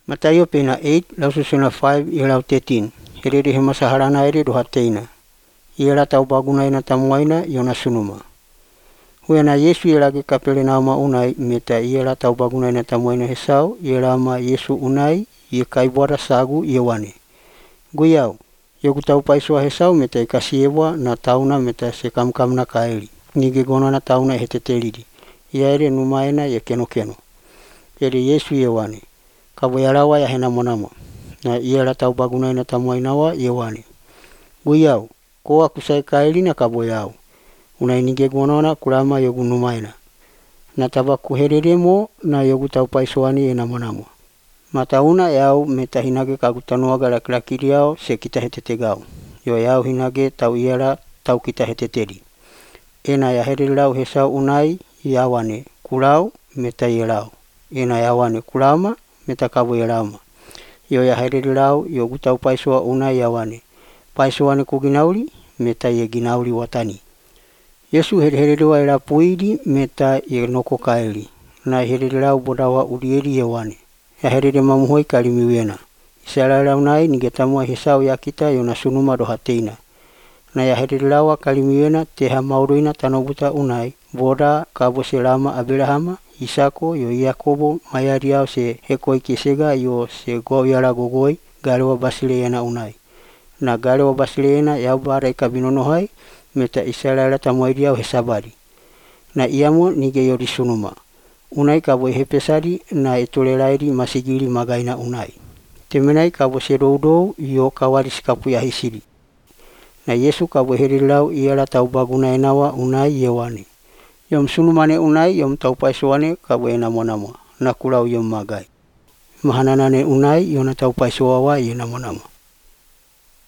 Mataio pena 8 laususuna 5 ielau 13. Herere he masaharana ere dohateina. Iela tau bagunaina tamuaina iona sunuma. Huena Yesu ielage Kaperenauma unai meta iela tau bagunaina tamuaina hesau ielama Yesu unai ie kaibuara sagu iewane. Guiau, iogu tau paisoa hesau meta ikasiewa na tauna meta se kamkamna kaeli. Nige gonana tauna hetetelidi. Ia ere numaena ie kenokeno. Ere Yesu iewane. Kabo yarawa ya hena monamo. Na iela tau bagunaina tamuainawa iewane. Guiau, koa kusai kaeli na kabo yau. Unai nige gonana kurama iogu numaena. Na taba kuhereremo na iogu tau paisoani ena monamo. Matauna yau meta hinage kagutanuaga lakilakiriao se kita hetetegau. Yo yau hinage tau iela tau kita heteteri. Ena ya herelau hesau unai yawane kurau meta ielau. Ena yawane kurama meta kabo ielama. Yo ya herelau iogu tau paisoa unai yawane. Paisoane kuginauli meta ye ginauli watani. Yesu hererewa ela puidi meta ye noko kaeli. Na herelau bodawa urieri yawane. Ya herere mamuhoi kalimiwena. Israela unai nigetamua hesau ya kita yona sunuma dohateina. Na ya herelawa kalimiwena teha mauruina tanobuta unai. Boda kabo selama Abrahama, Isako, yo Yakobo, mayariao se hekoi kesega yo se goyara gogoi, galewa basileena unai. Na galewa basileena yau bara ikabinonohai, meta Israela tamuaidiao hesabari. Na iamo nige yori sunuma. Unai kabo hepesari na etolelairi masigiri magaina unai. Temenai kabo sedoudou yo kawari sikapu ya hisiri. Na Yesu kabo herelau iala tau bagunaenawa unai yewane. Yom sunumane unai yom tau paisoane kabo enamonamo. Na kurau yom magai. Mahananane unai yona tau paisoawa yenamonamo.